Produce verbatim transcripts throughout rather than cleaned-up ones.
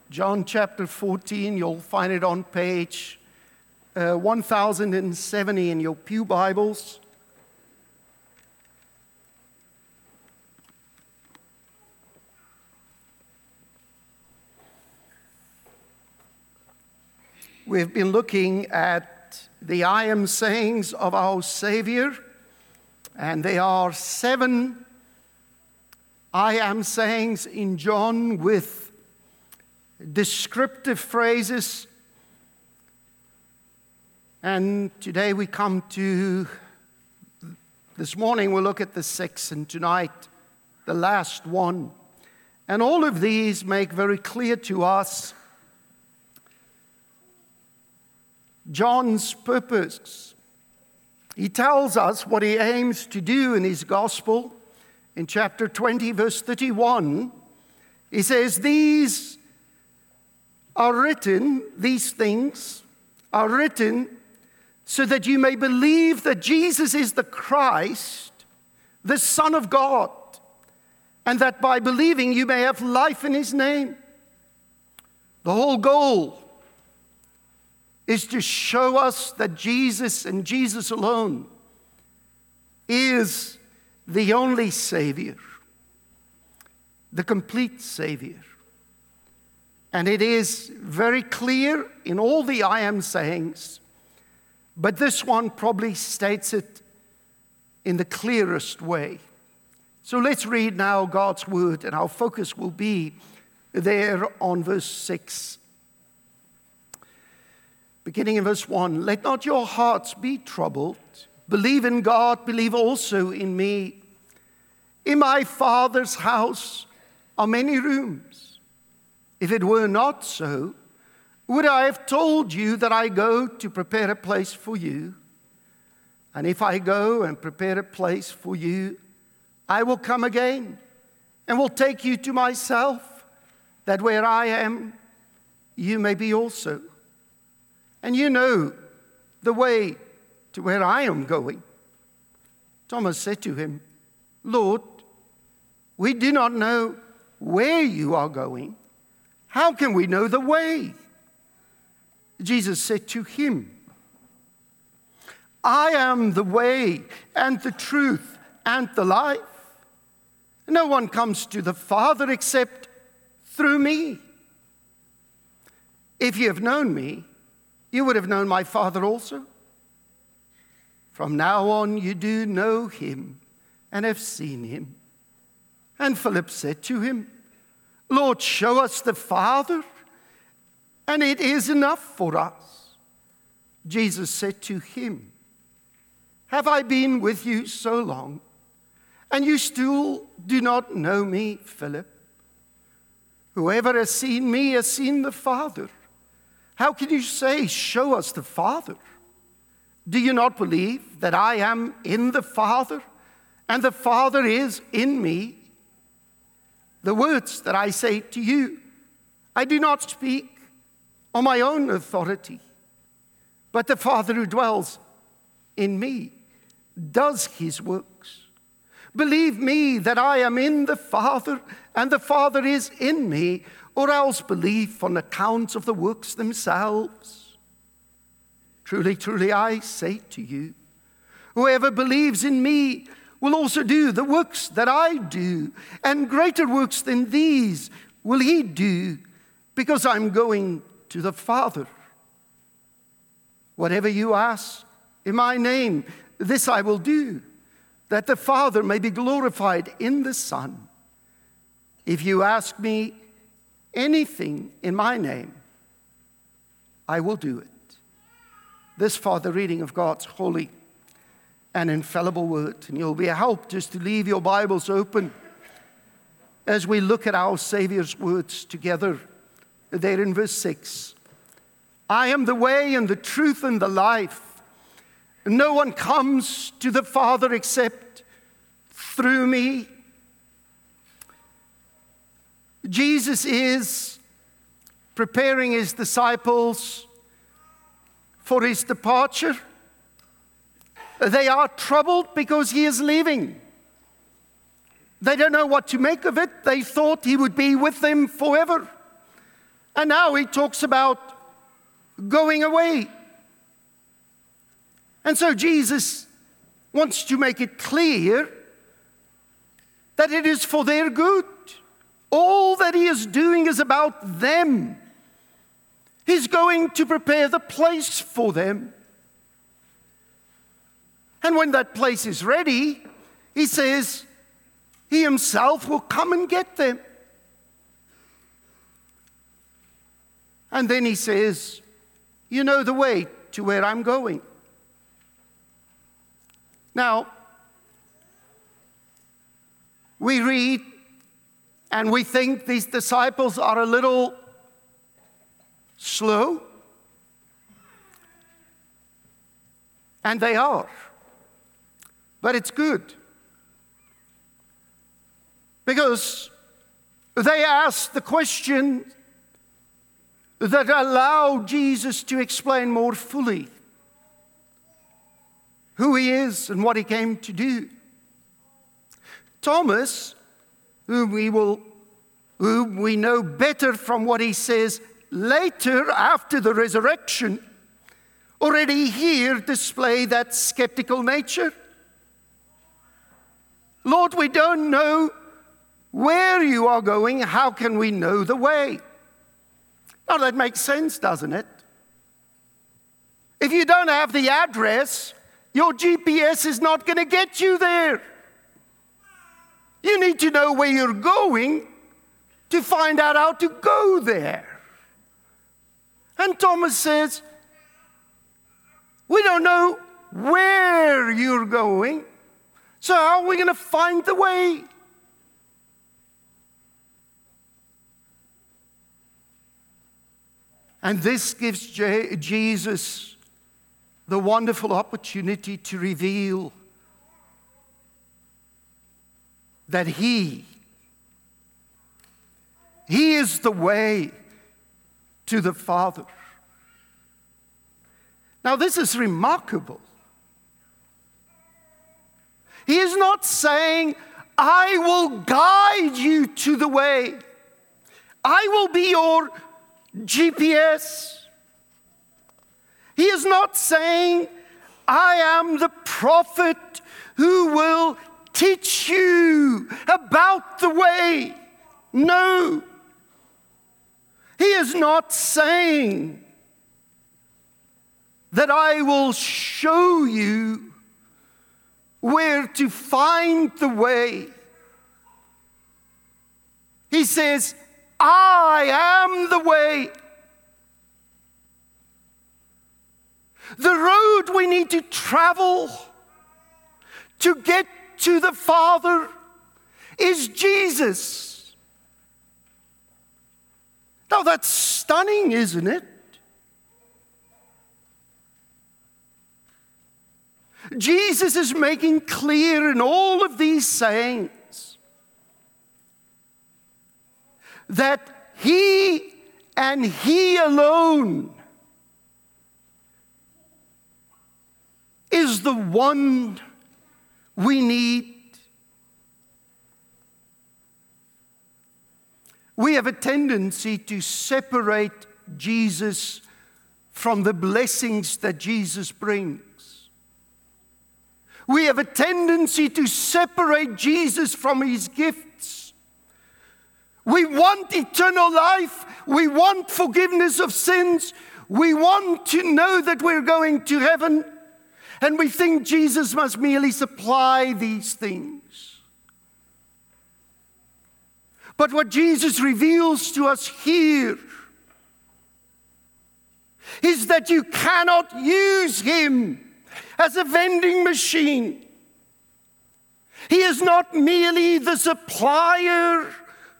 John chapter fourteen. You'll find it on page uh, one thousand seventy in your pew Bibles. We've been looking at the I am sayings of our Savior, and there are seven I am sayings in John with descriptive phrases. And today we come to, this morning we'll look at the sixth, and tonight the last one. And all of these make very clear to us John's purpose. He tells us what he aims to do in his gospel. In chapter twenty, verse thirty-one, he says, These are written, these things are written so that you may believe that Jesus is the Christ, the Son of God, and that by believing you may have life in his name. The whole goal is to show us that Jesus and Jesus alone is the only Savior, the complete Savior. And it is very clear in all the I am sayings, but this one probably states it in the clearest way. So let's read now God's word, and our focus will be there on verse six. Beginning in verse one, let not your hearts be troubled. Believe in God, believe also in me. In my Father's house are many rooms. If it were not so, would I have told you that I go to prepare a place for you? And if I go and prepare a place for you, I will come again and will take you to myself, that where I am, you may be also. And you know the way to where I am going. Thomas said to him, Lord, we do not know where you are going. How can we know the way? Jesus said to him, I am the way and the truth and the life. No one comes to the Father except through me. If you have known me, you would have known my Father also. From now on you do know him and have seen him. And Philip said to him, Lord, show us the Father, and it is enough for us. Jesus said to him, have I been with you so long, and you still do not know me, Philip? Whoever has seen me has seen the Father. How can you say, show us the Father? Do you not believe that I am in the Father, and the Father is in me? The words that I say to you, I do not speak on my own authority, but the Father who dwells in me does his works. Believe me that I am in the Father, and the Father is in me, or else believe on account of the works themselves. Truly, truly, I say to you, whoever believes in me will also do the works that I do, and greater works than these will he do, because I'm going to the Father. Whatever you ask in my name, this I will do, that the Father may be glorified in the Son. If you ask me anything in my name, I will do it. This for the reading of God's holy and infallible word. And you'll be helped just to leave your Bibles open as we look at our Savior's words together there in verse six. I am the way and the truth and the life. No one comes to the Father except through me. Jesus is preparing his disciples for his departure. They are troubled because he is leaving. They don't know what to make of it. They thought he would be with them forever. And now he talks about going away. And so Jesus wants to make it clear that it is for their good. All that he is doing is about them. He's going to prepare the place for them. And when that place is ready, he says he himself will come and get them. And then he says, you know the way to where I'm going. Now, we read and we think these disciples are a little slow. And they are. But it's good. Because they ask the question that allow Jesus to explain more fully who he is and what he came to do. Thomas, whom we will, whom we know better from what he says later after the resurrection, already here display that skeptical nature. Lord, we don't know where you are going. How can we know the way? Now that makes sense, doesn't it? If you don't have the address, your G P S is not going to get you there. You need to know where you're going to find out how to go there. And Thomas says, we don't know where you're going, so how are we going to find the way? And this gives Je- Jesus the wonderful opportunity to reveal that he, he is the way to the Father. Now, this is remarkable. He is not saying, I will guide you to the way. I will be your G P S. He is not saying, I am the prophet who will teach you about the way. No. He is not saying that I will show you where to find the way. He says, I am the way. The road we need to travel to get to the Father is Jesus. Now that's stunning, isn't it? Jesus is making clear in all of these sayings that he and he alone is the one we need. We have a tendency to separate Jesus from the blessings that Jesus brings. We have a tendency to separate Jesus from his gifts. We want eternal life. We want forgiveness of sins. We want to know that we're going to heaven. And we think Jesus must merely supply these things. But what Jesus reveals to us here is that you cannot use him as a vending machine. He is not merely the supplier.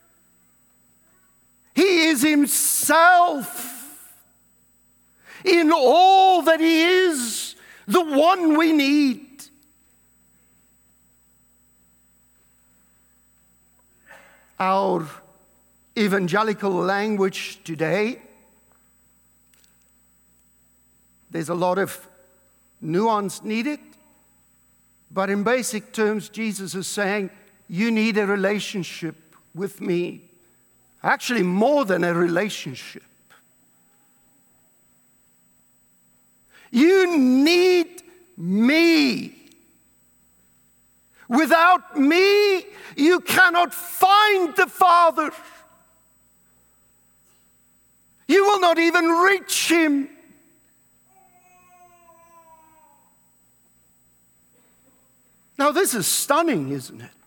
He is himself in all that he is, the one we need. Our evangelical language today, there's a lot of nuance needed, but in basic terms, Jesus is saying, you need a relationship with me. Actually, more than a relationship. You need me. Without me, you cannot find the Father. You will not even reach him. Now, this is stunning, isn't it?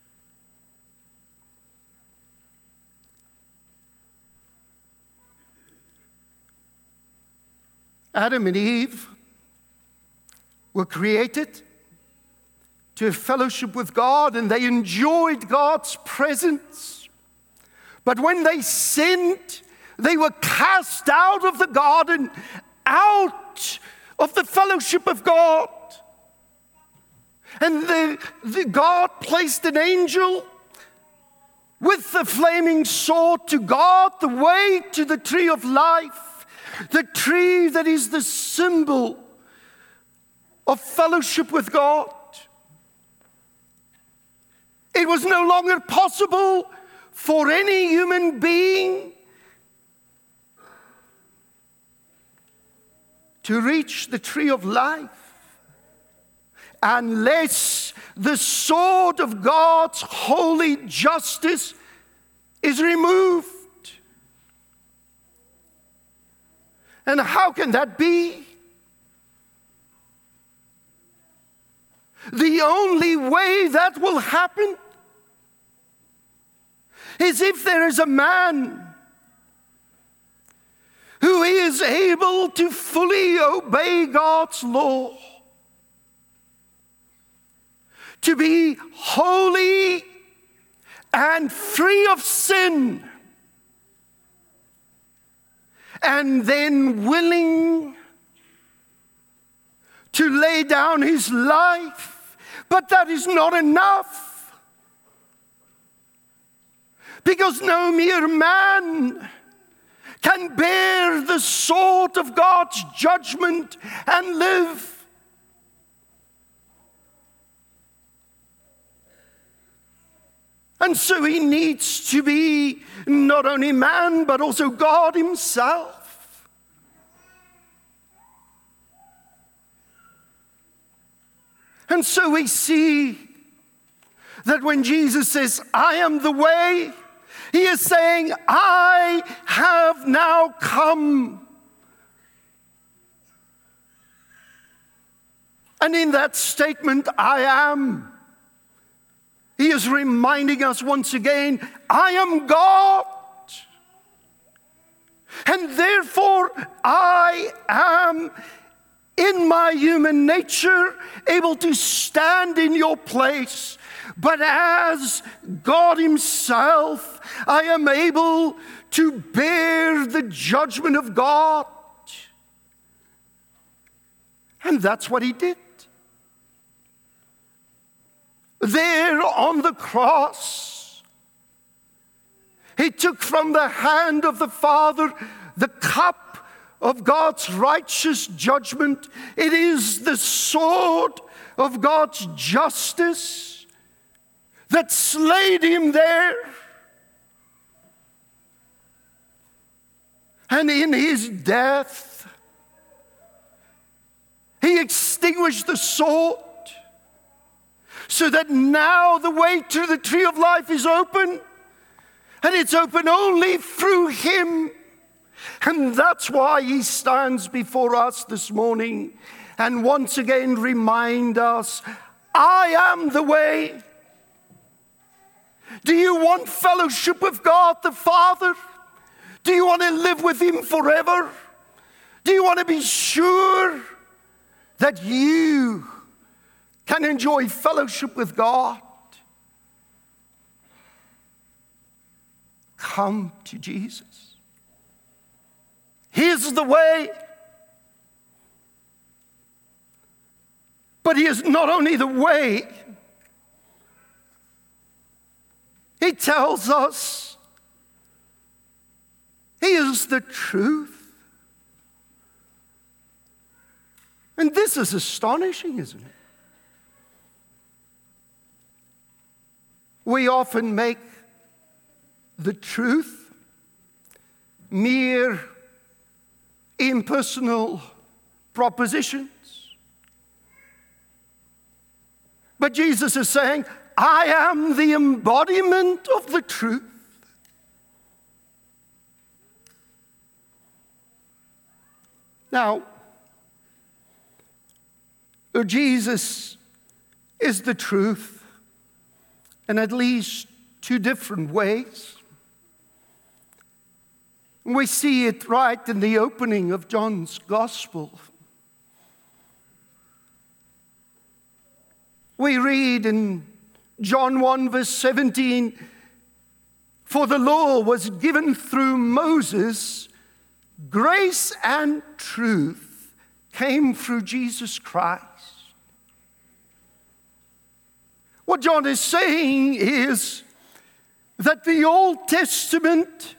Adam and Eve were created to have fellowship with God, and they enjoyed God's presence. But when they sinned, they were cast out of the garden, out of the fellowship of God. And the, the God placed an angel with the flaming sword to guard the way to the tree of life, the tree that is the symbol of fellowship with God. It was no longer possible for any human being to reach the tree of life unless the sword of God's holy justice is removed. And how can that be? The only way that will happen is if there is a man who is able to fully obey God's law, to be holy and free of sin, and then willing to lay down his life. But that is not enough, because no mere man can bear the sword of God's judgment and live. And so he needs to be not only man, but also God himself. And so we see that when Jesus says, I am the way, he is saying, I have now come. And in that statement, I am, he is reminding us once again, I am God. And therefore, I am, in my human nature, able to stand in your place. But as God himself, I am able to bear the judgment of God. And that's what he did. There on the cross, he took from the hand of the Father the cup of God's righteous judgment. It is the sword of God's justice that slayed him there. And in his death, he extinguished the sword, so that now the way to the tree of life is open, and it's open only through him. And that's why he stands before us this morning and once again remind us, I am the way. Do you want fellowship with God the Father? Do you want to live with him forever? Do you want to be sure that you can enjoy fellowship with God? Come to Jesus. He is the way. But he is not only the way, he tells us he is the truth. And this is astonishing, isn't it? We often make the truth mere impersonal propositions. But Jesus is saying, I am the embodiment of the truth. Now, Jesus is the truth in at least two different ways. We see it right in the opening of John's Gospel. We read in John one, verse seventeen, for the law was given through Moses, grace and truth came through Jesus Christ. What John is saying is that the Old Testament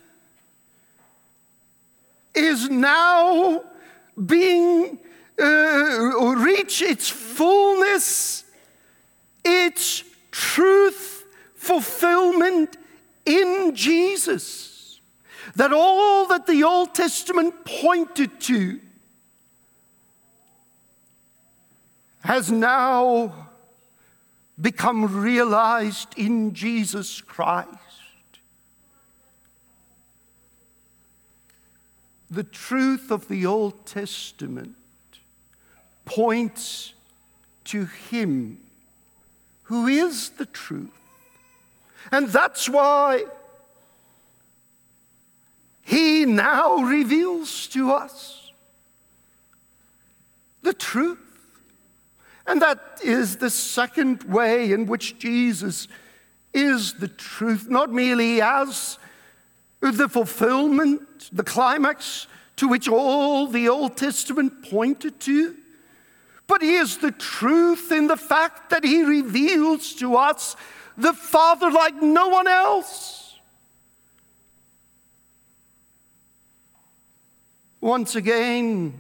is now being uh, reach its fullness, its truth fulfillment in Jesus. That all that the Old Testament pointed to has now become realized in Jesus Christ. The truth of the Old Testament points to Him who is the truth. And that's why He now reveals to us the truth. And that is the second way in which Jesus is the truth, not merely as the fulfillment, the climax to which all the Old Testament pointed to, but He is the truth in the fact that He reveals to us the Father like no one else. Once again,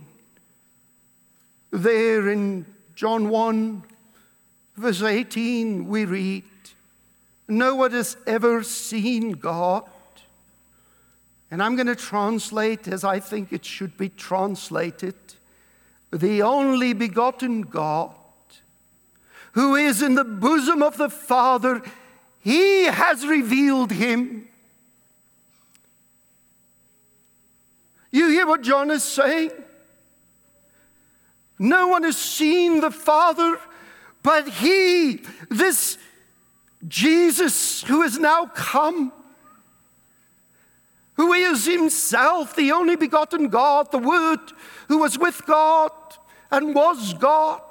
there in John one, verse eighteen, we read, no one has ever seen God. And I'm going to translate as I think it should be translated, the only begotten God, who is in the bosom of the Father, He has revealed Him. You hear what John is saying? No one has seen the Father, but He, this Jesus who has now come, who is Himself the only begotten God, the Word who was with God and was God,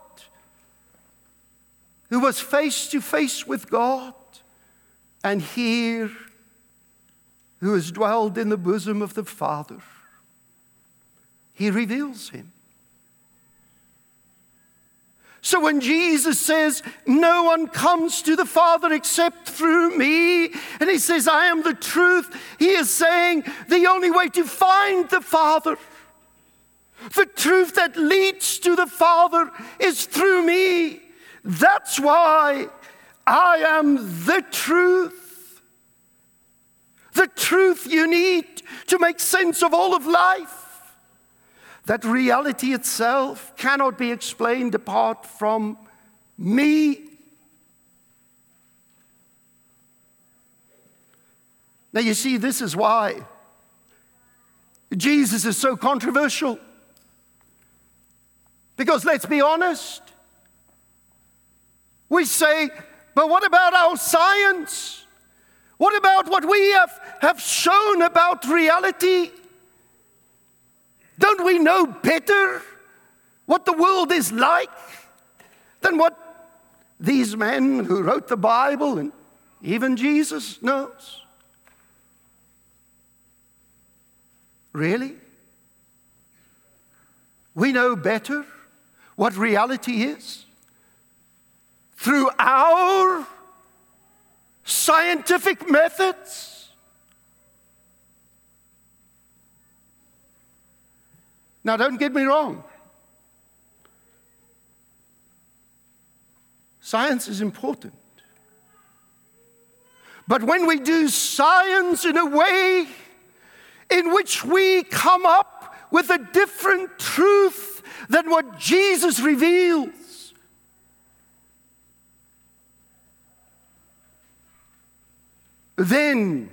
who was face to face with God, and here who has dwelled in the bosom of the Father. He reveals Him. So when Jesus says, no one comes to the Father except through me, and He says, I am the truth, He is saying the only way to find the Father, the truth that leads to the Father, is through me. That's why I am the truth. The truth you need to make sense of all of life. That reality itself cannot be explained apart from me. Now you see, this is why Jesus is so controversial. Because let's be honest, we say, but what about our science? What about what we have, have shown about reality? Don't we know better what the world is like than what these men who wrote the Bible and even Jesus knows? Really? We know better what reality is through our scientific methods? Now, don't get me wrong. Science is important. But when we do science in a way in which we come up with a different truth than what Jesus reveals, then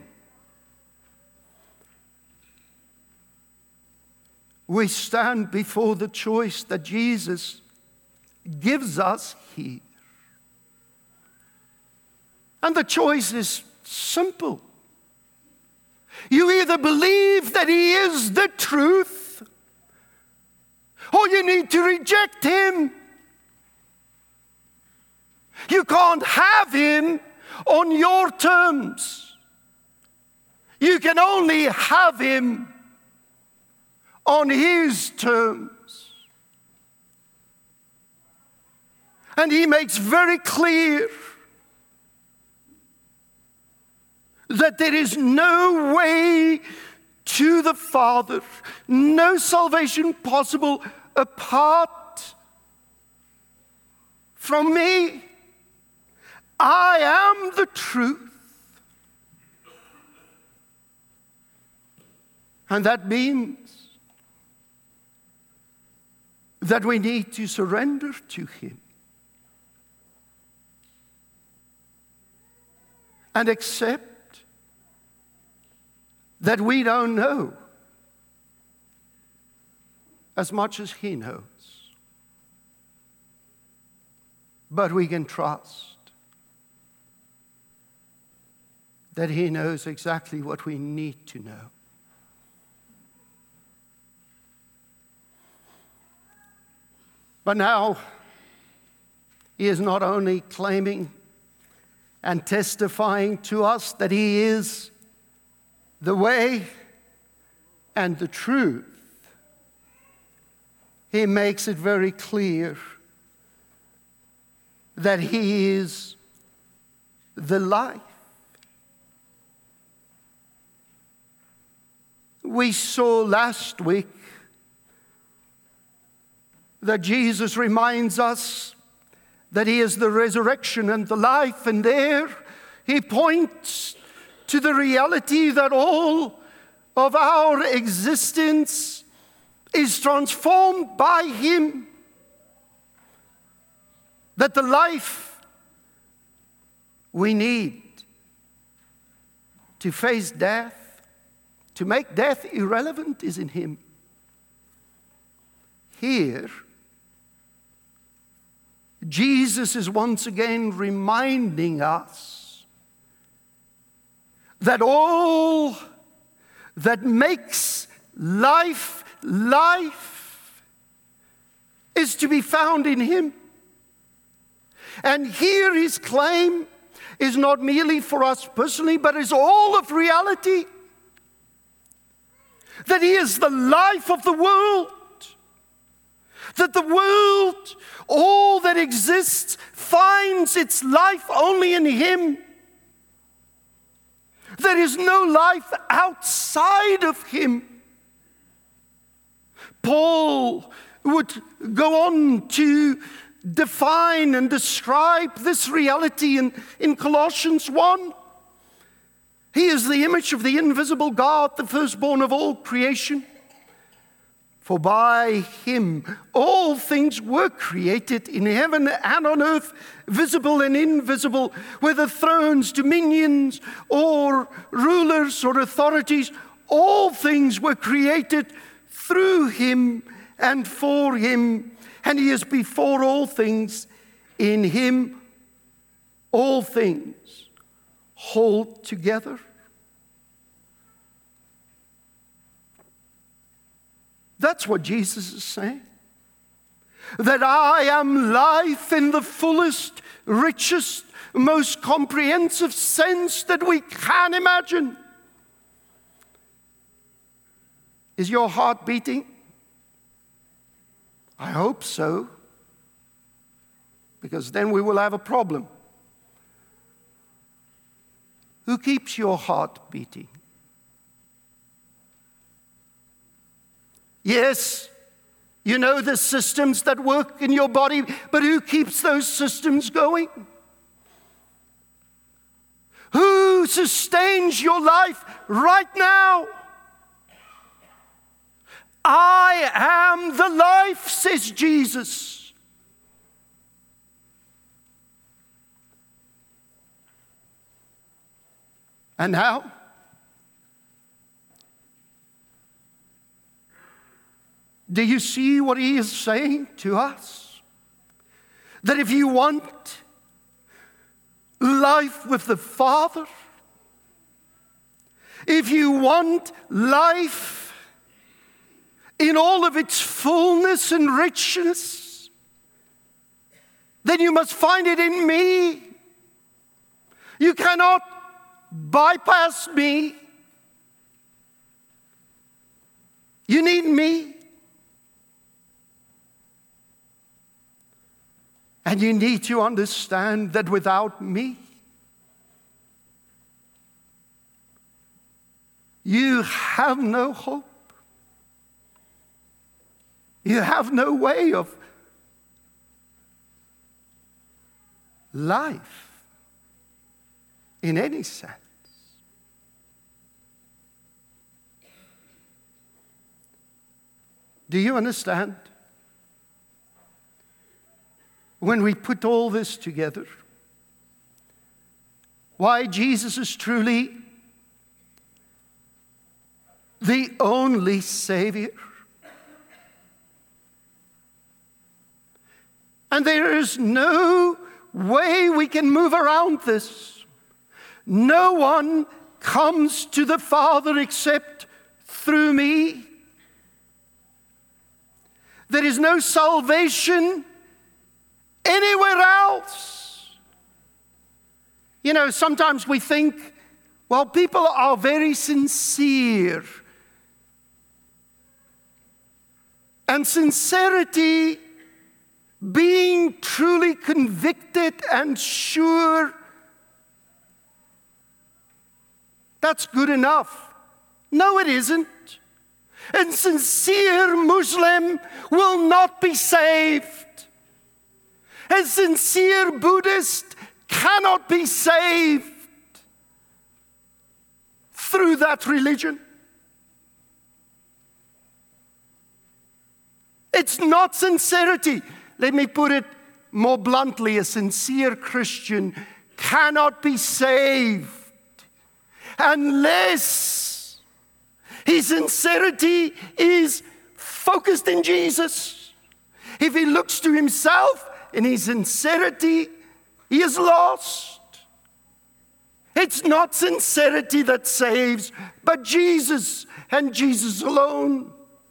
we stand before the choice that Jesus gives us here. And the choice is simple. You either believe that He is the truth, or you need to reject Him. You can't have Him on your terms. You can only have Him on His terms. And He makes very clear that there is no way to the Father, no salvation possible apart from me. I am the truth. And that means that we need to surrender to Him and accept that we don't know as much as He knows. But we can trust that He knows exactly what we need to know. But now, He is not only claiming and testifying to us that He is the way and the truth. He makes it very clear that He is the life. We saw last week that Jesus reminds us that He is the resurrection and the life, and there He points to the reality that all of our existence is transformed by Him. That the life we need to face death, to make death irrelevant, is in Him. Here, Jesus is once again reminding us that all that makes life life is to be found in Him. And here His claim is not merely for us personally, but is all of reality. That He is the life of the world. That the world, all that exists, finds its life only in Him. There is no life outside of Him. Paul would go on to define and describe this reality in, in Colossians one. He is the image of the invisible God, the firstborn of all creation. For by Him all things were created in heaven and on earth, visible and invisible, whether thrones, dominions, or rulers or authorities. All things were created through Him and for Him, and He is before all things. In Him all things hold together. That's what Jesus is saying. That I am life in the fullest, richest, most comprehensive sense that we can imagine. Is your heart beating? I hope so, because then we will have a problem. Who keeps your heart beating? Yes, you know the systems that work in your body, but who keeps those systems going? Who sustains your life right now? I am the life, says Jesus. And now, do you see what he is saying to us? That if you want life with the Father, if you want life in all of its fullness and richness, then you must find it in me. You cannot bypass me. You need me. And you need to understand that without me, you have no hope. You have no way of life in any sense. Do you understand? When we put all this together, why Jesus is truly the only Savior. And there is no way we can move around this. No one comes to the Father except through me. There is no salvation anywhere else. You know, sometimes we think, well, people are very sincere. And sincerity, being truly convicted and sure, that's good enough. No, it isn't. A sincere Muslim will not be saved. A sincere Buddhist cannot be saved through that religion. It's not sincerity. Let me put it more bluntly. A sincere Christian cannot be saved unless his sincerity is focused in Jesus. If he looks to himself in his sincerity, he is lost. It's not sincerity that saves, but Jesus and Jesus alone.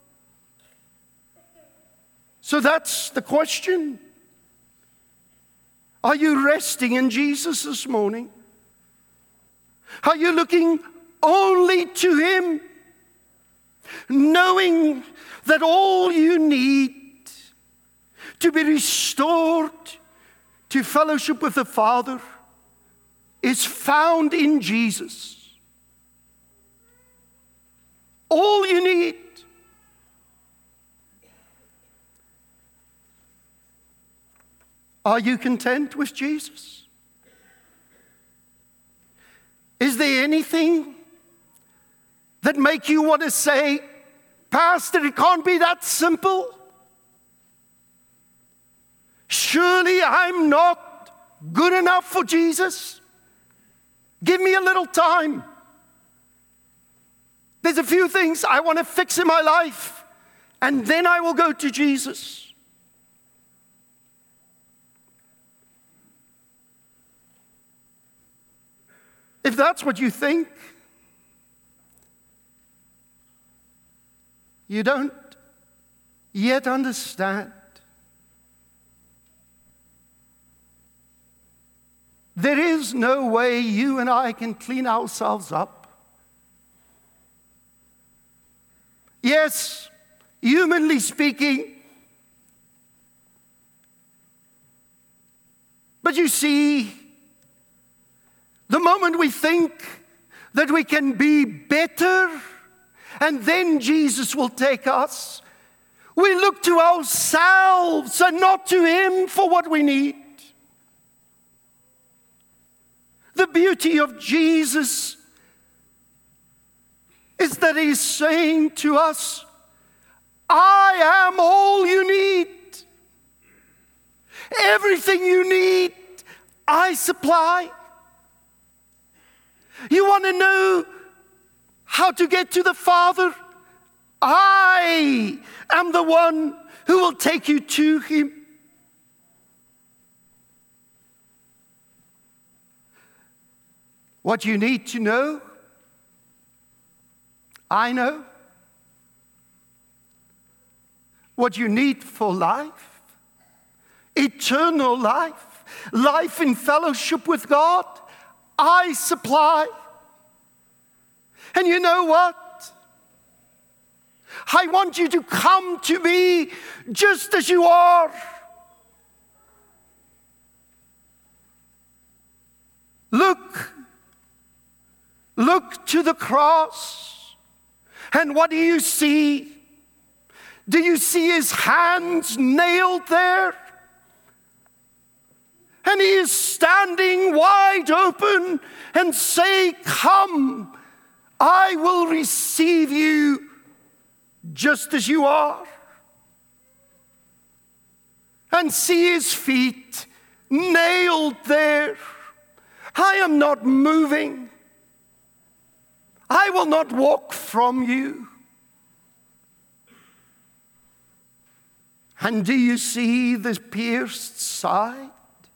So that's the question. Are you resting in Jesus this morning? Are you looking only to him, knowing that all you need to be restored to fellowship with the Father is found in Jesus? All you need. Are you content with Jesus? Is there anything that make you want to say, Pastor, it can't be that simple? Surely I'm not good enough for Jesus? Give me a little time. There's a few things I want to fix in my life, and then I will go to Jesus. If that's what you think, you don't yet understand. There is no way you and I can clean ourselves up. Yes, humanly speaking, but you see, the moment we think that we can be better and then Jesus will take us, we look to ourselves and not to him for what we need. The beauty of Jesus is that he's saying to us, I am all you need. Everything you need, I supply. You want to know how to get to the Father? I am the one who will take you to him. What you need to know, I know. What you need for life, eternal life, life in fellowship with God, I supply. And you know what? I want you to come to me just as you are. Look, look to the cross, and what do you see? Do you see his hands nailed there? And he is standing wide open and say, come, I will receive you just as you are. And see his feet nailed there. I am not moving. I will not walk from you. And do you see the pierced side?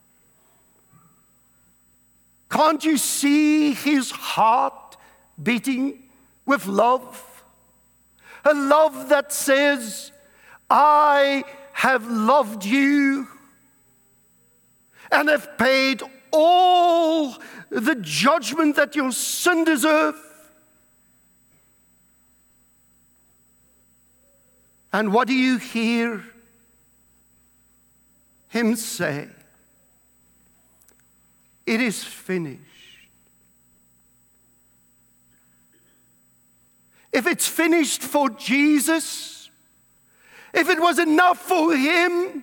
Can't you see his heart beating with love? A love that says, I have loved you and have paid all the judgment that your sin deserves. And what do you hear him say? It is finished. If it's finished for Jesus, if it was enough for him,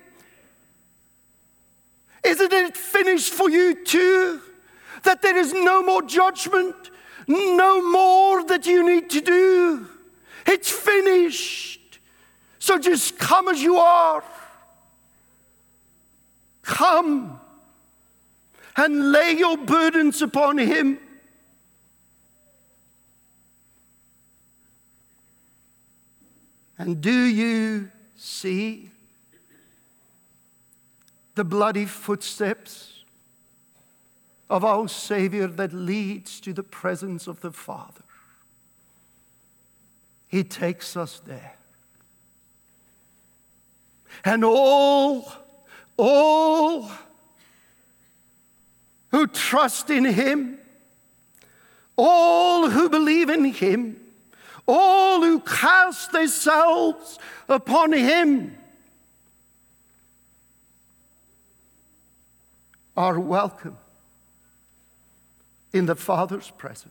isn't it finished for you too? That there is no more judgment, no more that you need to do. It's finished. So just come as you are. Come and lay your burdens upon him. And do you see the bloody footsteps of our Savior that leads to the presence of the Father? He takes us there. And all, all who trust in him, all who believe in him, all who cast themselves upon him are welcome in the Father's presence.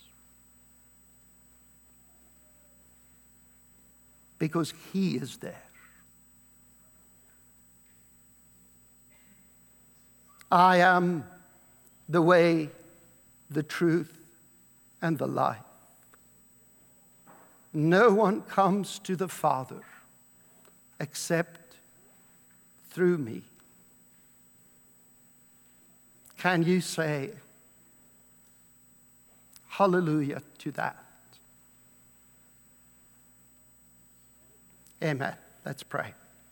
Because he is there. I am the way, the truth, and the life. No one comes to the Father except through me. Can you say hallelujah to that? Amen. Let's pray.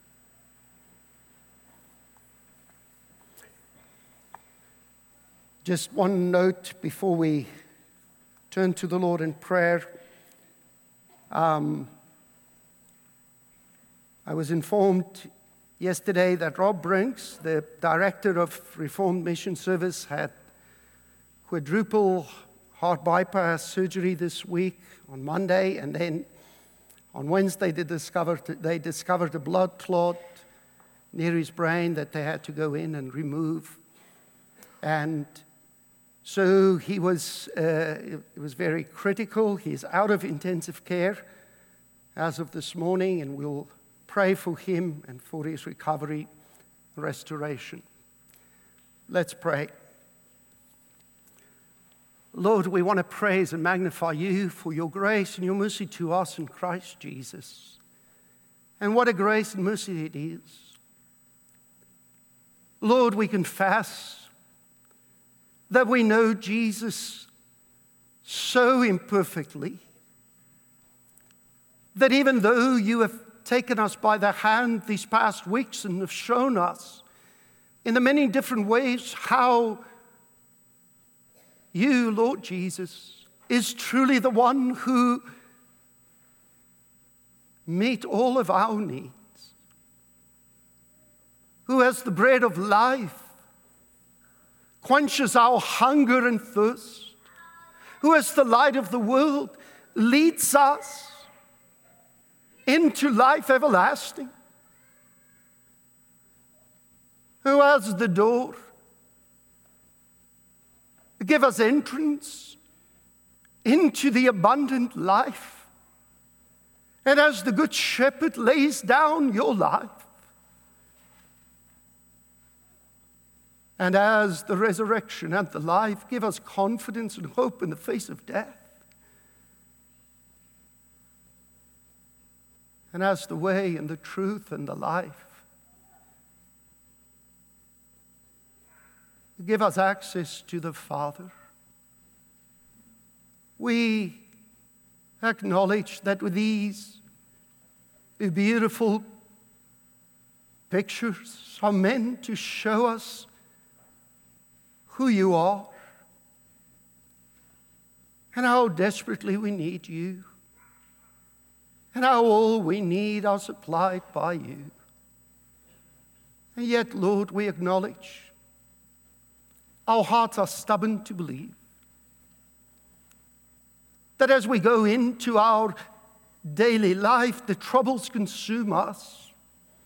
Just one note before we turn to the Lord in prayer. Um, I was informed yesterday that Rob Brinks, the director of Reformed Mission Service, had quadruple heart bypass surgery this week on Monday, and then on Wednesday they discovered, they discovered a blood clot near his brain that they had to go in and remove. And so he was, uh, it was very critical. He's out of intensive care as of this morning, and we'll pray for him and for his recovery, restoration. Let's pray. Lord, we want to praise and magnify you for your grace and your mercy to us in Christ Jesus. And what a grace and mercy it is. Lord, we confess that we know Jesus so imperfectly that even though you have taken us by the hand these past weeks and have shown us in the many different ways how you, Lord Jesus, is truly the one who meet all of our needs, who has the bread of life, quenches our hunger and thirst, who has the light of the world, leads us into life everlasting, who has the door, give us entrance into the abundant life. And as the Good Shepherd lays down your life, and as the resurrection and the life give us confidence and hope in the face of death, and as the way and the truth and the life give us access to the Father, we acknowledge that with these beautiful pictures are meant to show us who you are and how desperately we need you and how all we need are supplied by you. And yet, Lord, we acknowledge our hearts are stubborn to believe that as we go into our daily life, the troubles consume us.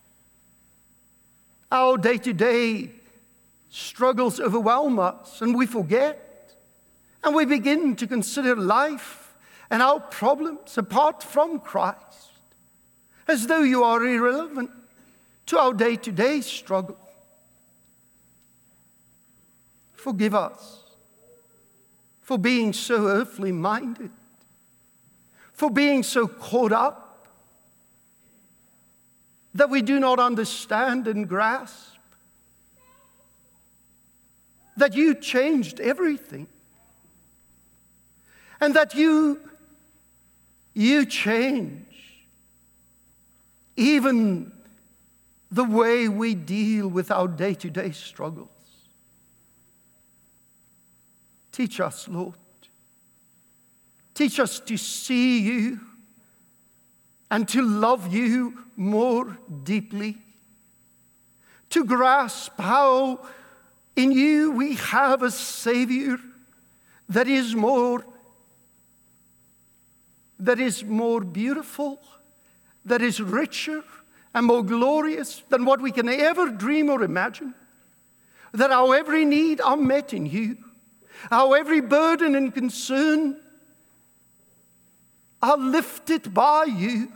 Our day-to-day struggles overwhelm us, and we forget, and we begin to consider life and our problems apart from Christ, as though you are irrelevant to our day-to-day struggle. Forgive us for being so earthly minded, for being so caught up that we do not understand and grasp that you changed everything, and that you, you change even the way we deal with our day-to-day struggles. Teach us, Lord. Teach us to see you and to love you more deeply, to grasp how in you we have a Savior that is more, that is more beautiful, that is richer and more glorious than what we can ever dream or imagine, that our every need are met in you, our every burden and concern are lifted by you,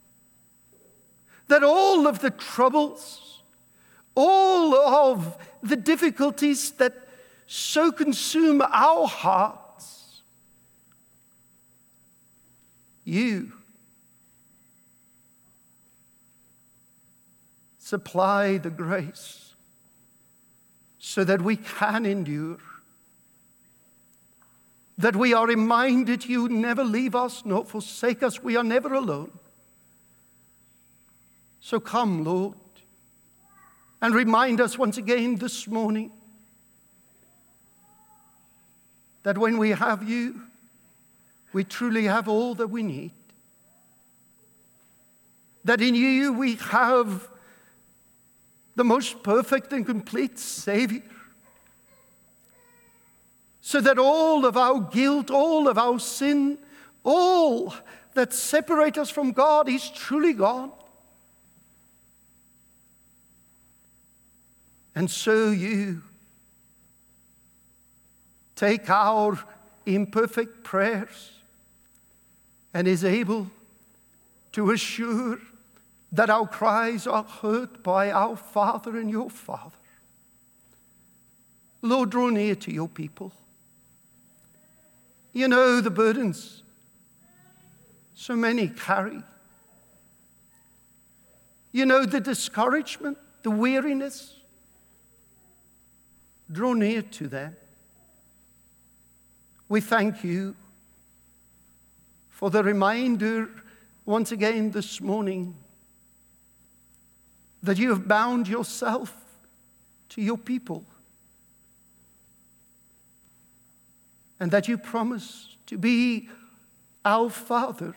that all of the troubles, all of the difficulties that so consume our hearts, you supply the grace so that we can endure, that we are reminded you never leave us nor forsake us. We are never alone. So come, Lord, and remind us once again this morning that when we have you, we truly have all that we need. That in you we have the most perfect and complete Savior. So that all of our guilt, all of our sin, all that separate us from God is truly gone. And so you take our imperfect prayers and is able to assure that our cries are heard by our Father and your Father. Lord, draw near to your people. You know the burdens so many carry. You know the discouragement, the weariness. Draw near to them. We thank you for the reminder once again this morning that you have bound yourself to your people and that you promise to be our Father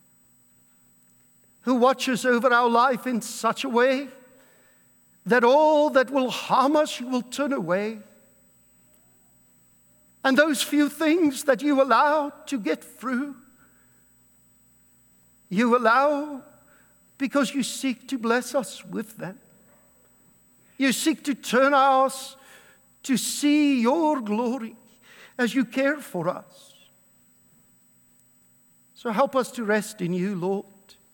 who watches over our life in such a way that all that will harm us you will turn away. And those few things that you allow to get through, you allow because you seek to bless us with them. You seek to turn us to see your glory as you care for us. So help us to rest in you, Lord.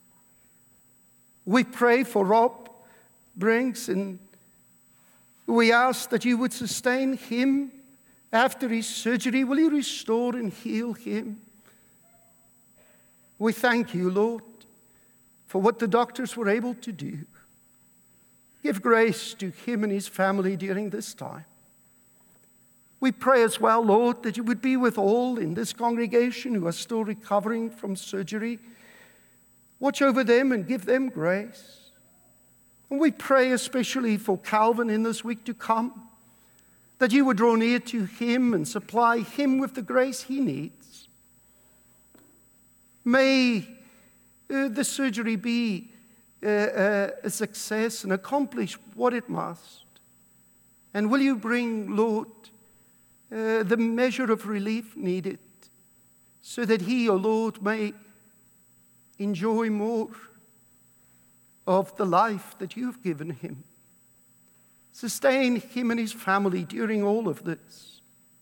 We pray for Rob Brinks, and we ask that you would sustain him after his surgery. Will you restore and heal him? We thank you, Lord, for what the doctors were able to do. Give grace to him and his family during this time. We pray as well, Lord, that you would be with all in this congregation who are still recovering from surgery. Watch over them and give them grace. And we pray especially for Calvin in this week to come, that you would draw near to him and supply him with the grace he needs. May uh, the surgery be uh, uh, a success and accomplish what it must. And will you bring, Lord, uh, the measure of relief needed so that he, O Lord, may enjoy more of the life that you've given him. Sustain him and his family during all of this.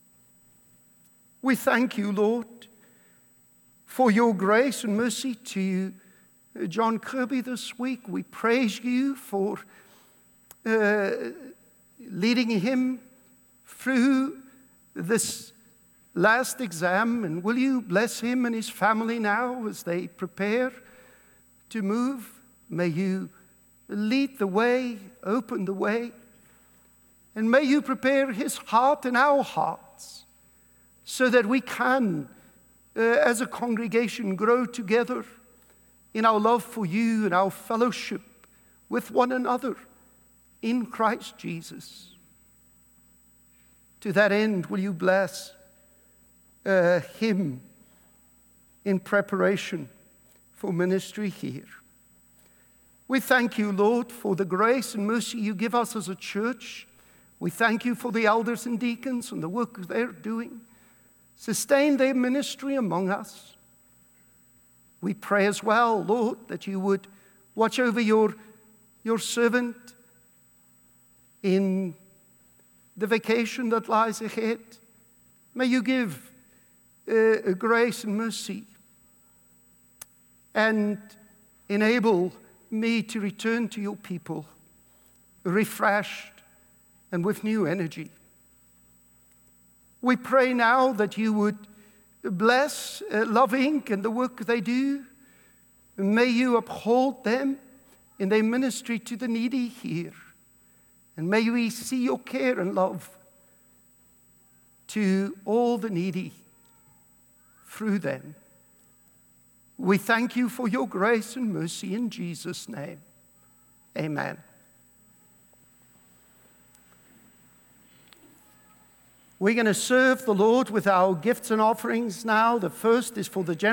We thank you, Lord, for your grace and mercy to John Kirby this week. We praise you for uh, leading him through this last exam. And will you bless him and his family now as they prepare to move? May you lead the way, open the way. And may you prepare his heart and our hearts so that we can, uh, as a congregation, grow together in our love for you and our fellowship with one another in Christ Jesus. To that end, will you bless uh, him in preparation for ministry here. We thank you, Lord, for the grace and mercy you give us as a church. We thank you for the elders and deacons and the work they're doing. Sustain their ministry among us. We pray as well, Lord, that you would watch over your, your servant in the vacation that lies ahead. May you give uh, grace and mercy and enable me to return to your people refreshed and with new energy. We pray now that you would bless uh, Love Incorporated and the work they do. May you uphold them in their ministry to the needy here. And may we see your care and love to all the needy through them. We thank you for your grace and mercy in Jesus' name. Amen. We're going to serve the Lord with our gifts and offerings now. The first is for the general